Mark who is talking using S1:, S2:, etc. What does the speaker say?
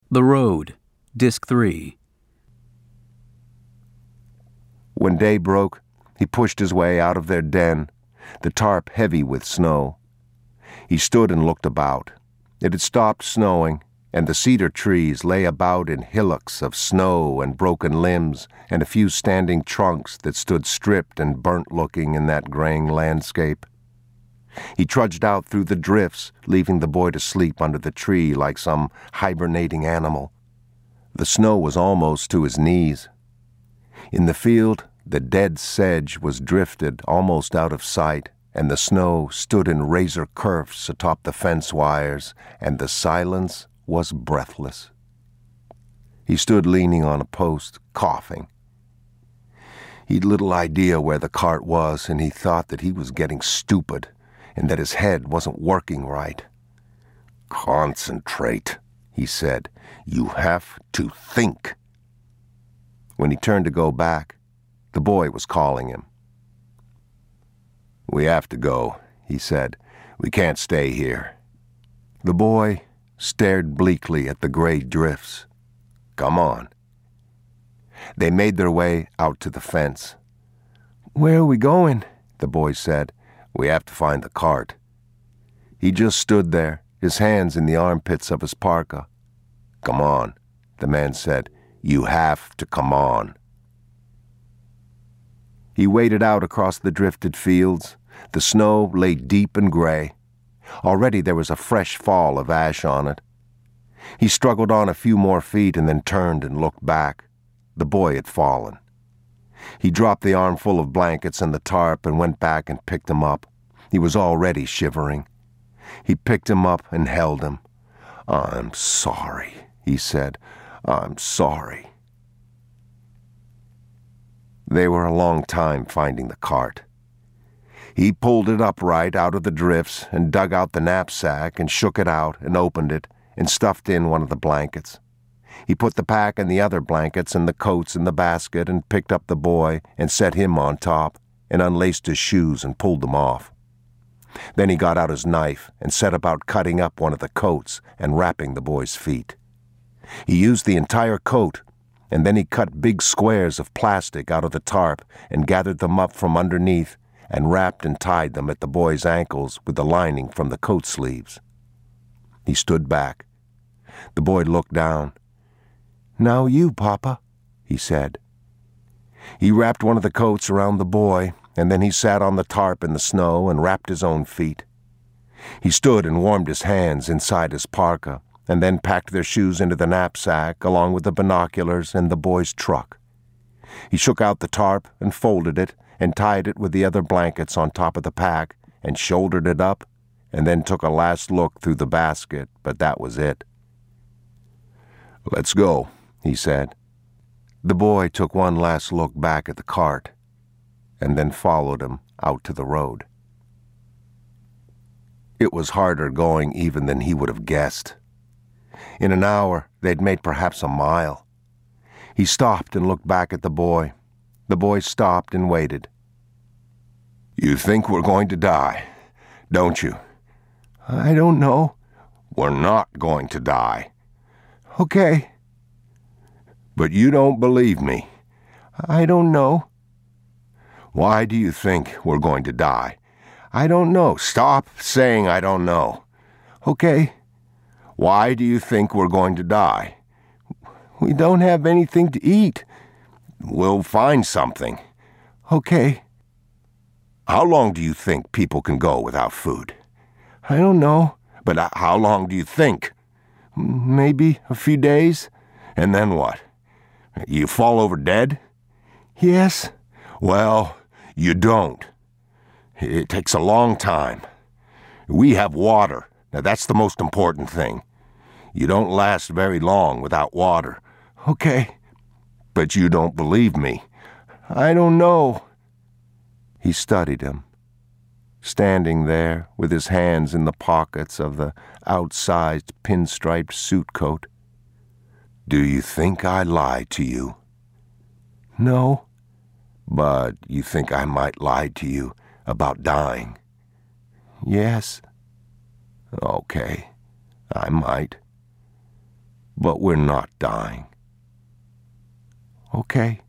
S1: The Road, Disc 3.
S2: When day broke, he pushed his way out of their den, the tarp heavy with snow. He stood and looked about. It had stopped snowing, and the cedar trees lay about in hillocks of snow and broken limbs, and a few standing trunks that stood stripped and burnt-looking in that graying landscape. He trudged out through the drifts, leaving the boy to sleep under the tree like some hibernating animal. The snow was almost to his knees. In the field, the dead sedge was drifted almost out of sight, and the snow stood in razor kerfs atop the fence wires, and the silence was breathless. He stood leaning on a post, coughing. He'd little idea where the cart was, and he thought that he was getting stupid, and that his head wasn't working right. "Concentrate," he said. "You have to think." When he turned to go back, the boy was calling him. "We have to go," he said. "We can't stay here." The boy stared bleakly at the gray drifts. "Come on." They made their way out to the fence. "Where are we going?" the boy said. "We have to find the cart." He just stood there, his hands in the armpits of his parka. "Come on," the man said. "You have to come on." He waded out across the drifted fields. The snow lay deep and gray. Already there was a fresh fall of ash on it. He struggled on a few more feet and then turned and looked back. The boy had fallen. He dropped the armful of blankets and the tarp and went back and picked him up. He was already shivering. He picked him up and held him. "I'm sorry," he said. "I'm sorry." They were a long time finding the cart. He pulled it upright out of the drifts and dug out the knapsack and shook it out and opened it and stuffed in one of the blankets. He put the pack and the other blankets and the coats in the basket and picked up the boy and set him on top and unlaced his shoes and pulled them off. Then he got out his knife and set about cutting up one of the coats and wrapping the boy's feet. He used the entire coat, and then he cut big squares of plastic out of the tarp and gathered them up from underneath and wrapped and tied them at the boy's ankles with the lining from the coat sleeves. He stood back. The boy looked down. "Now you, Papa," he said. He wrapped one of the coats around the boy, and then he sat on the tarp in the snow and wrapped his own feet. He stood and warmed his hands inside his parka, and then packed their shoes into the knapsack along with the binoculars and the boy's truck. He shook out the tarp and folded it and tied it with the other blankets on top of the pack and shouldered it up and then took a last look through the basket, but that was it. "Let's go," he said. The boy took one last look back at the cart and then followed him out to the road. It was harder going even than he would have guessed. In an hour, they'd made perhaps a mile. He stopped and looked back at the boy. The boy stopped and waited. "You think we're going to die, don't you?" "I don't know." "We're not going to die."
S3: "Okay."
S2: "But you don't believe me."
S3: "I don't know."
S2: "Why do you think we're going to die?"
S3: "I don't know."
S2: "Stop saying I don't know."
S3: "Okay."
S2: "Why do you think we're going to die?"
S3: "We don't have anything to eat."
S2: "We'll find something."
S3: "Okay."
S2: "How long do you think people can go without food?"
S3: "I don't know."
S2: "But how long do you think?"
S3: "Maybe a few days."
S2: "And then what? You fall over dead?"
S3: "Yes."
S2: "Well, you don't. It takes a long time. We have water. Now that's the most important thing. You don't last very long without water."
S3: "Okay."
S2: "But you don't believe me."
S3: "I don't know."
S2: He studied him, standing there with his hands in the pockets of the outsized pinstriped suit coat. "Do you think I lie to you?"
S3: "No."
S2: "But you think I might lie to you about dying?"
S3: "Yes."
S2: "Okay, I might. But we're not dying.
S3: Okay.